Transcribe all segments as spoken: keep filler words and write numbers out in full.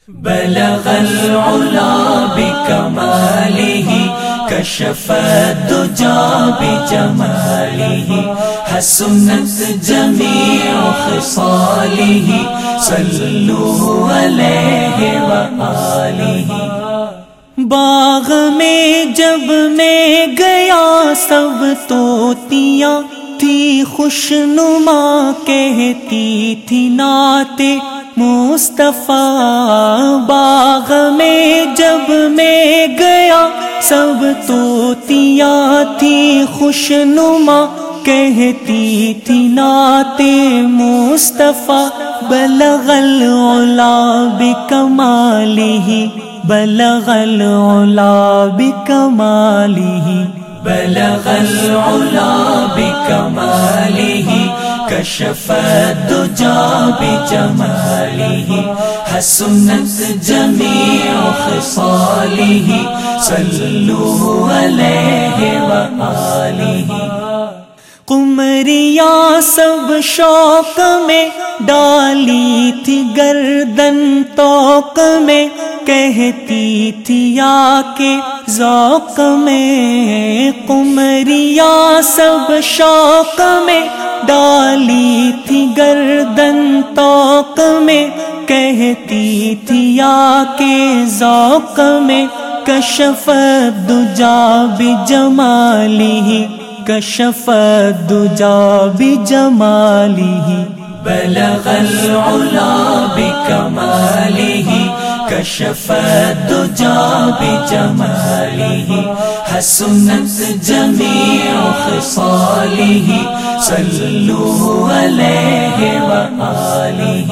بلغ العلا بکمالہ کشف الدجا بجمالہ حسنت جمیع خصالہ صلوا علیہ وآلہ۔ باغ میں جب میں گیا سب طوطیاں تھی خوشنما کہتی تھی نعت مصطفیٰ۔ باغ میں جب میں گیا سب طوطیاں تھی خوشنما کہتی تھی نعت مصطفیٰ۔ بلغ العلا بکمالہ بلغ العلا بکمالہ بلغ العلا بکمالہ کشف الدجا بجمالہ حسنت جمیع خصالہ صلوا علیہ وآلہ۔ قمریاں سب شوق میں ڈالی تھی گردن طوق میں کہتی تھی آ کے ذوق میں۔ قمریاں سب شوق میں ڈالی تھی گردن طوق میں کہتی تھی آ کے ذوق میں۔ کشف الدجا بجمالہ کشف الدجا بجمالہ بلغ العلا بکمالہ کشف الدجا بجمالہ حسنت جمیع خصالہ صلوا علیہ وآلہ۔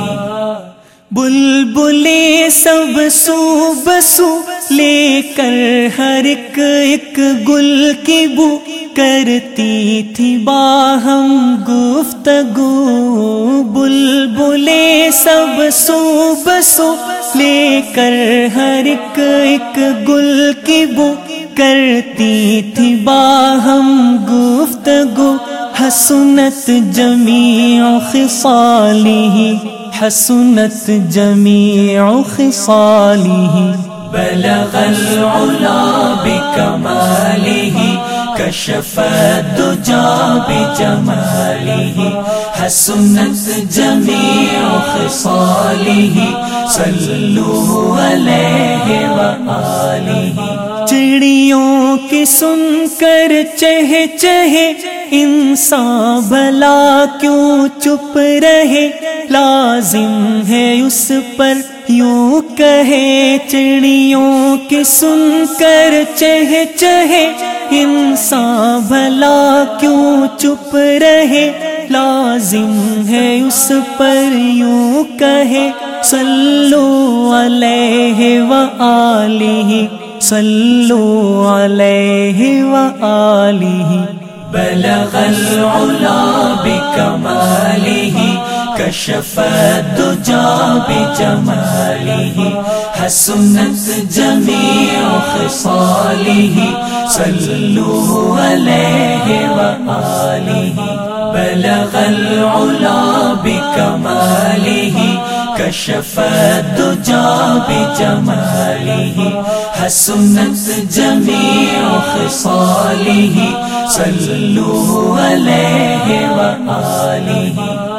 بلبلیں سب سو بسو لے کر ہر ایک ایک گل کی بو کرتی تھی باہم گفتگو۔ بلبلیں سب سو بسو لے کر ہر ایک ایک گل کی بو کرتی تھی باہم گفتگو۔ حسنت جمیع خصالہ حسنت جمیع خصالہ بلغ العلا بکمالہ کشف الدجا بجمالہ حسنت جمیع خصالہ صلوا علیہ وآلہ۔ چڑیوں کی سن کر چہے چہے انسان بھلا کیوں چپ رہے لازم ہے اس پر یوں کہے۔ چڑیوں کی سن کر چہے چہے انسان بھلا کیوں چپ رہے لازم ہے اس پر یوں کہے۔ صلوا علیہ وآلہ صلوا علیہ وآلہ بلغ العلا بکمالہ کشف الدجا بجمالہ حسنت جمیع خصالہ صلوا علیہ وآلہ بلغ العلا بکمالہ کشف الدجا بجمالہ حسنت جمیع خصالہ صلوا علیہ وآلہ۔